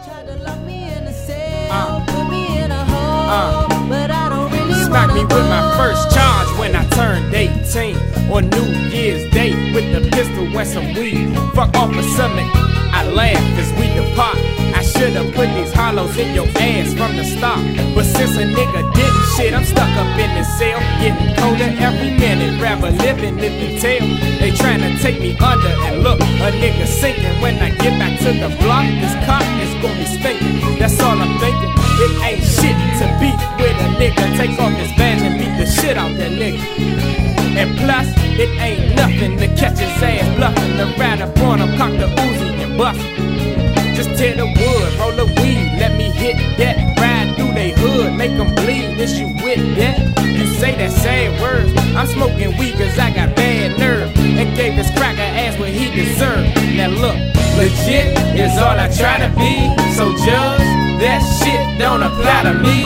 Tried to lock me in a cell, put me in a hole, but I don't really smacked me with my first charge when I turned 18 on New Year's Day with a pistol and some weed. Fuck off a summit, I laugh as we depart. I should've put these hollows in your ass from the start, but since a nigga didn't shit, I'm stuck up in the cell, getting colder every minute. Rather living in the tail. They tryna take me under, and look, a nigga sinking. When I get back to the block, this cop is gonna be stinking. That's all I'm thinking. It ain't shit to beat with a nigga. Take off his badge and beat the shit out that nigga. And plus, it ain't nothing to catch his ass bluffing. The ride upon him, cock the Uzi and bust him. Just tear the wood, roll the weed, let me hit that. Ride through they hood, make them bleed. Is you with that? You say that sad words. I'm smoking weed cause I got bad nerve, and gave this cracker ass what he deserved. Now look, legit is all I try to be, so judge, that shit don't apply to me.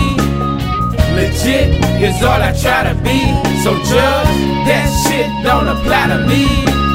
Legit is all I try to be, so judge, that shit don't apply to me.